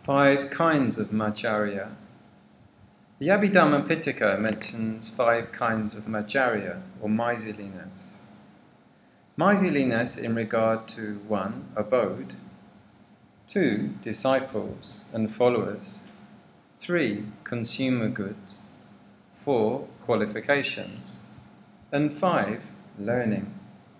5 kinds of Madhurya. The Abhidhamma Pitaka mentions 5 kinds of Madhurya, or miserliness. Miserliness in regard to 1. Abode, 2. Disciples and followers, 3. Consumer goods, 4. Qualifications, and 5. Learning.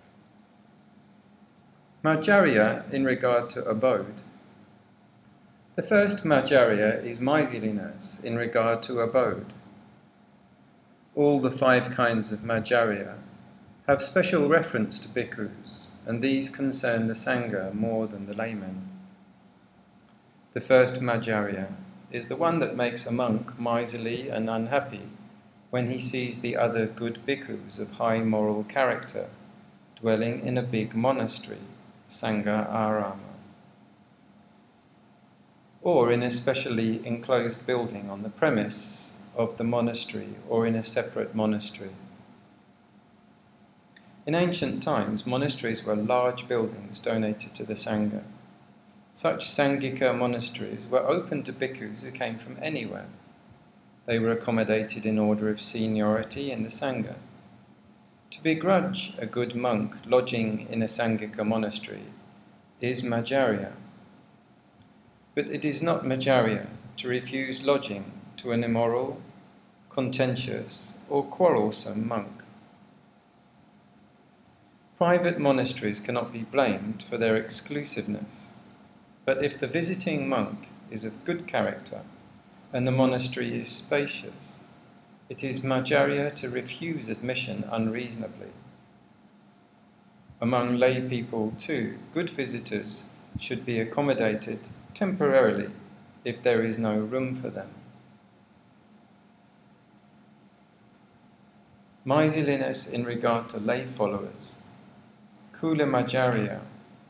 Madhurya in regard to abode. The first Madhurya is miserliness in regard to abode. All the 5 kinds of Madhurya have special reference to bhikkhus, and these concern the Sangha more than the laymen. The first Madhurya is the one that makes a monk miserly and unhappy when he sees the other good bhikkhus of high moral character dwelling in a big monastery, Sangha Arama, or in a specially enclosed building on the premise of the monastery or in a separate monastery. In ancient times, monasteries were large buildings donated to the Sangha. Such Sangika monasteries were open to bhikkhus who came from anywhere. They were accommodated in order of seniority in the Sangha. To begrudge a good monk lodging in a Sangika monastery is Madhurya. But it is not Madhurya to refuse lodging to an immoral, contentious, or quarrelsome monk. Private monasteries cannot be blamed for their exclusiveness, but if the visiting monk is of good character and the monastery is spacious, it is Madhurya to refuse admission unreasonably. Among lay people too, good visitors should be accommodated temporarily if there is no room for them. Miserliness in regard to lay followers. Kula Madhurya.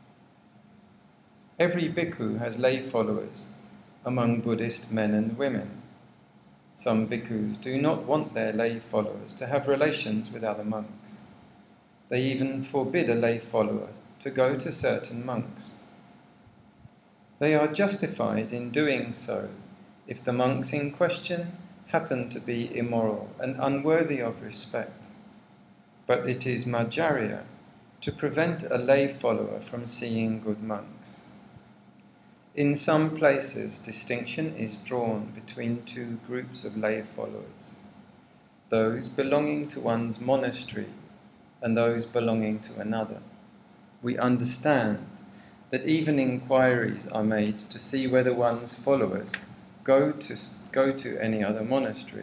Every bhikkhu has lay followers among Buddhist men and women. Some bhikkhus do not want their lay followers to have relations with other monks. They even forbid a lay follower to go to certain monks. They are justified in doing so if the monks in question happen to be immoral and unworthy of respect. But it is Madhurya to prevent a lay follower from seeing good monks. In some places, distinction is drawn between 2 groups of lay followers, those belonging to one's monastery and those belonging to another. We understand that even inquiries are made to see whether one's followers go to any other monastery.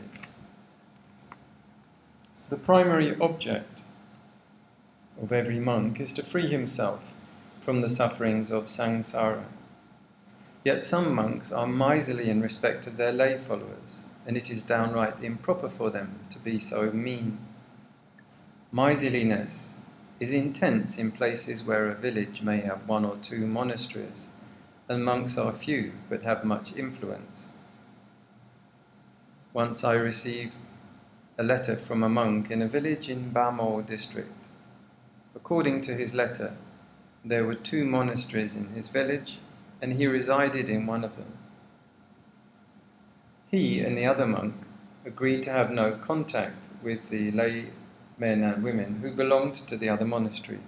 The primary object of every monk is to free himself from the sufferings of samsara. Yet some monks are miserly in respect of their lay followers, and it is downright improper for them to be so mean. Miserliness is intense in places where a village may have 1 or 2 monasteries, and monks are few but have much influence. Once I received a letter from a monk in a village in Bhamol district. According to his letter, there were 2 monasteries in his village, and he resided in one of them. He and the other monk agreed to have no contact with the lay men and women who belonged to the other monastery.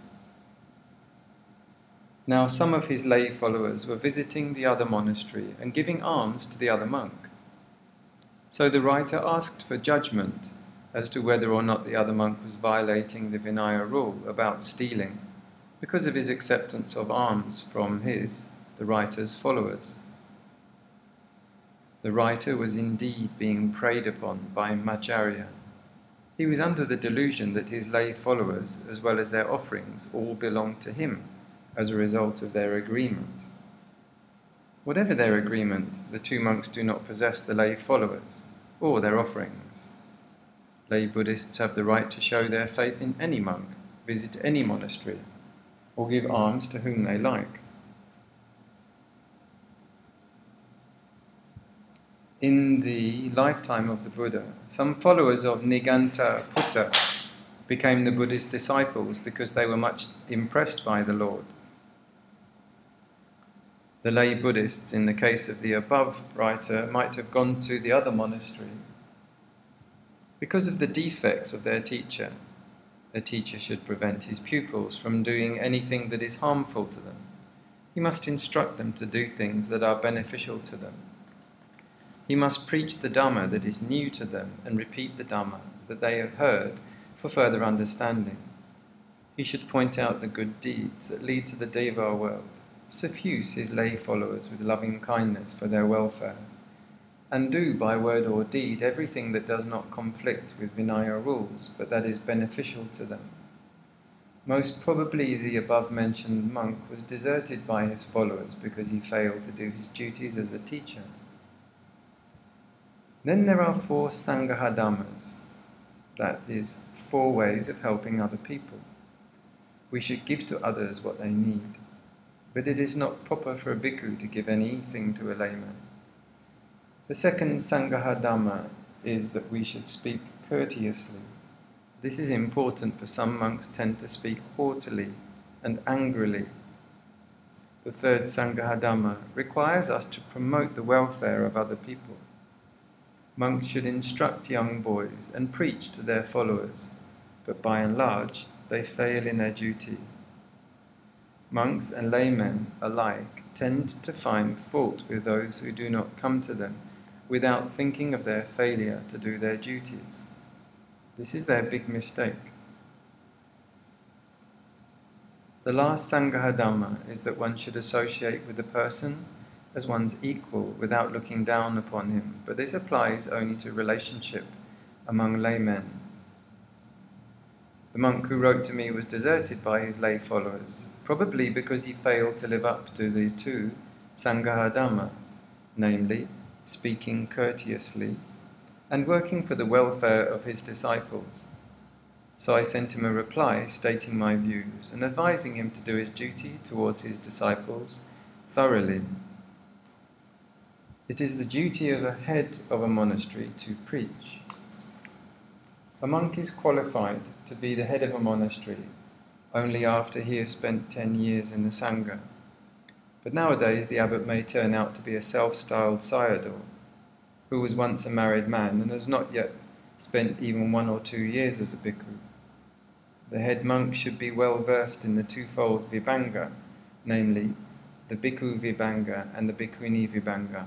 Now some of his lay followers were visiting the other monastery and giving alms to the other monk. So the writer asked for judgment as to whether or not the other monk was violating the Vinaya rule about stealing because of his acceptance of alms from the writer's followers. The writer was indeed being preyed upon by Madhurya. He was under the delusion that his lay followers, as well as their offerings, all belonged to him as a result of their agreement. Whatever their agreement, the 2 monks do not possess the lay followers or their offerings. Lay Buddhists have the right to show their faith in any monk, visit any monastery, or give alms to whom they like. In the lifetime of the Buddha, some followers of Nigantaputta became the Buddha's disciples because they were much impressed by the Lord. The lay Buddhists, in the case of the above writer, might have gone to the other monastery. Because of the defects of their teacher, a teacher should prevent his pupils from doing anything that is harmful to them. He must instruct them to do things that are beneficial to them. He must preach the Dhamma that is new to them and repeat the Dhamma that they have heard for further understanding. He should point out the good deeds that lead to the Deva world, suffuse his lay followers with loving kindness for their welfare, and do by word or deed everything that does not conflict with Vinaya rules, but that is beneficial to them. Most probably the above-mentioned monk was deserted by his followers because he failed to do his duties as a teacher. Then there are 4 Sangha Dhammas, that is, 4 ways of helping other people. We should give to others what they need, but it is not proper for a bhikkhu to give anything to a layman. The second Sangha Dhamma is that we should speak courteously. This is important, for some monks tend to speak haughtily and angrily. The third Sangha Dhamma requires us to promote the welfare of other people. Monks should instruct young boys and preach to their followers, but by and large they fail in their duty. Monks and laymen alike tend to find fault with those who do not come to them without thinking of their failure to do their duties. This is their big mistake. The last Sangha Dhamma is that one should associate with the person as one's equal without looking down upon him, but this applies only to relationship among laymen. The monk who wrote to me was deserted by his lay followers, probably because he failed to live up to the 2 Sangha Dhamma, namely, speaking courteously and working for the welfare of his disciples. So I sent him a reply stating my views and advising him to do his duty towards his disciples thoroughly. It is the duty of a head of a monastery to preach. A monk is qualified to be the head of a monastery only after he has spent 10 years in the Sangha. But nowadays the abbot may turn out to be a self-styled sayadaw, who was once a married man and has not yet spent even 1 or 2 years as a bhikkhu. The head monk should be well versed in the 2-fold Vibhanga, namely the Bhikkhu Vibhanga and the Bhikkhuni Vibhanga,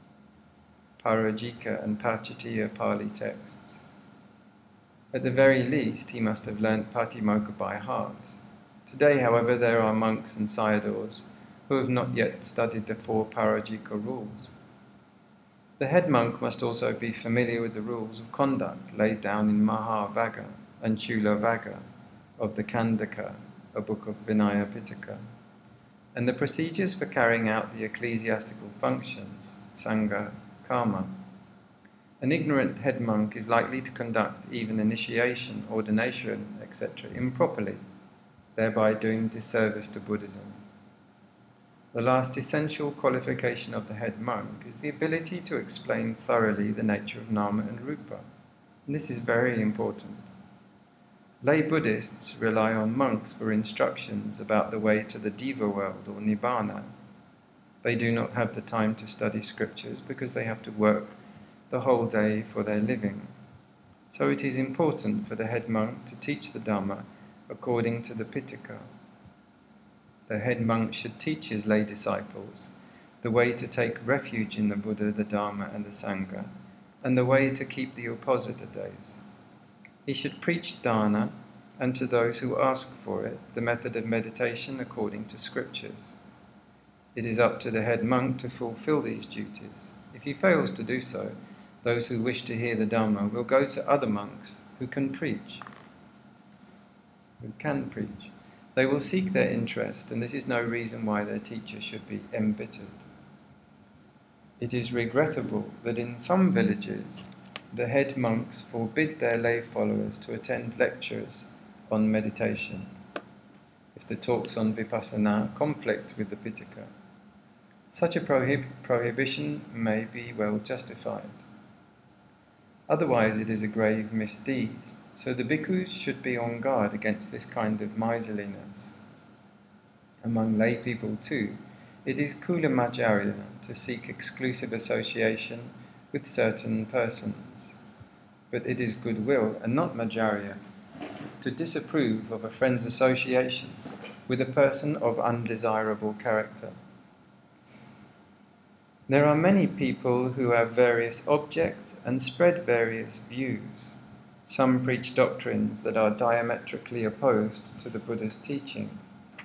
Parajika and Pachitiya Pali texts. At the very least, he must have learnt Patimokkha by heart. Today, however, there are monks and sayadaws who have not yet studied the 4 Parajika rules. The head monk must also be familiar with the rules of conduct laid down in Mahavagga and Chula Vagga of the Khandaka, a book of Vinaya Pitaka, and the procedures for carrying out the ecclesiastical functions, Sangha, Karma. An ignorant head monk is likely to conduct even initiation, ordination, etc. improperly, thereby doing disservice to Buddhism. The last essential qualification of the head monk is the ability to explain thoroughly the nature of Nama and Rupa, and this is very important. Lay Buddhists rely on monks for instructions about the way to the Deva world or Nibbana. They do not have the time to study scriptures because they have to work the whole day for their living. So it is important for the head monk to teach the Dhamma according to the Pitaka. The head monk should teach his lay disciples the way to take refuge in the Buddha, the Dharma and the Sangha, and the way to keep the Uposatha days. He should preach dana, and to those who ask for it, the method of meditation according to scriptures. It is up to the head monk to fulfill these duties. If he fails to do so, those who wish to hear the Dhamma will go to other monks who can preach. They will seek their interest, and this is no reason why their teacher should be embittered. It is regrettable that in some villages the head monks forbid their lay followers to attend lectures on meditation if the talks on vipassana conflict with the Pitaka. Such a prohibition may be well justified. Otherwise it is a grave misdeed, so the bhikkhus should be on guard against this kind of miserliness. Among lay people too, it is kulamacharya to seek exclusive association with certain persons, but it is goodwill and not macharya to disapprove of a friend's association with a person of undesirable character. There are many people who have various objects and spread various views. Some preach doctrines that are diametrically opposed to the Buddha's teaching.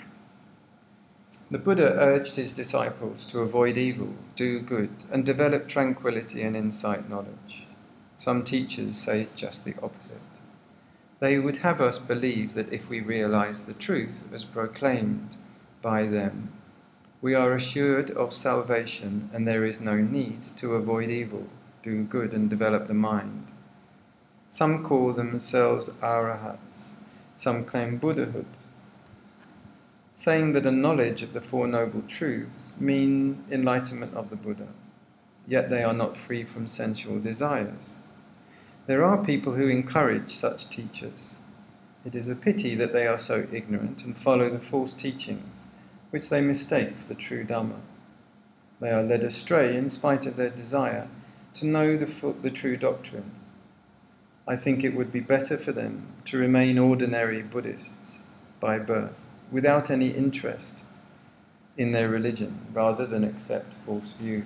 The Buddha urged his disciples to avoid evil, do good, and develop tranquility and insight knowledge. Some teachers say just the opposite. They would have us believe that if we realize the truth as proclaimed by them, we are assured of salvation and there is no need to avoid evil, do good, and develop the mind. Some call themselves arahats, some claim Buddhahood, saying that a knowledge of the Four Noble Truths mean enlightenment of the Buddha, yet they are not free from sensual desires. There are people who encourage such teachers. It is a pity that they are so ignorant and follow the false teachings, which they mistake for the true Dhamma. They are led astray in spite of their desire to know the true doctrine. I think it would be better for them to remain ordinary Buddhists by birth, without any interest in their religion, rather than accept false views.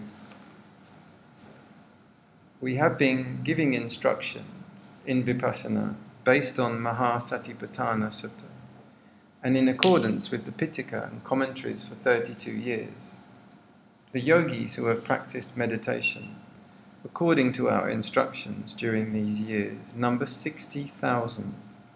We have been giving instructions in Vipassana based on Mahasatipatthana Sutta, and in accordance with the Pitaka and commentaries for 32 years. The yogis who have practiced meditation, according to our instructions during these years, number 60,000.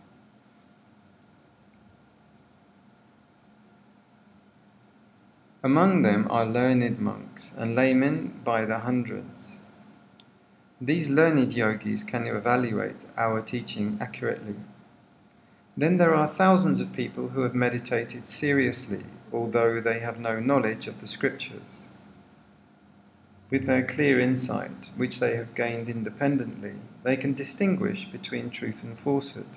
Among them are learned monks and laymen by the hundreds. These learned yogis can evaluate our teaching accurately. Then there are thousands of people who have meditated seriously, although they have no knowledge of the scriptures. With their clear insight, which they have gained independently, they can distinguish between truth and falsehood.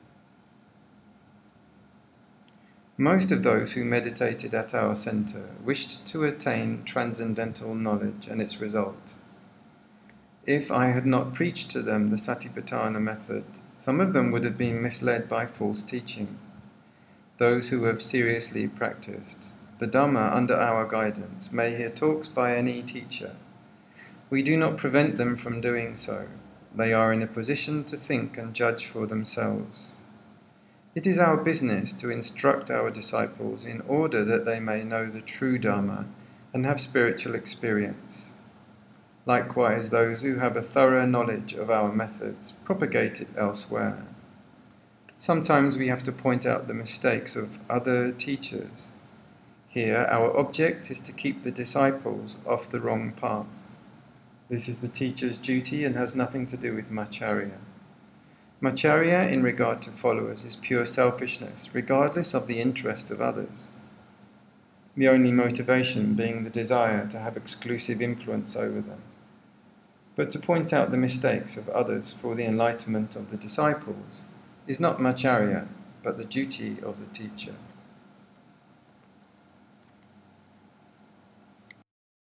Most of those who meditated at our center wished to attain transcendental knowledge and its result. If I had not preached to them the Satipatthana method, some of them would have been misled by false teaching. Those who have seriously practiced the Dhamma under our guidance may hear talks by any teacher. We do not prevent them from doing so. They are in a position to think and judge for themselves. It is our business to instruct our disciples in order that they may know the true Dhamma and have spiritual experience. Likewise, those who have a thorough knowledge of our methods propagate it elsewhere. Sometimes we have to point out the mistakes of other teachers. Here, our object is to keep the disciples off the wrong path. This is the teacher's duty and has nothing to do with macharya. Macharya, in regard to followers, is pure selfishness, regardless of the interest of others. The only motivation being the desire to have exclusive influence over them. But to point out the mistakes of others for the enlightenment of the disciples is not macharya, but the duty of the teacher.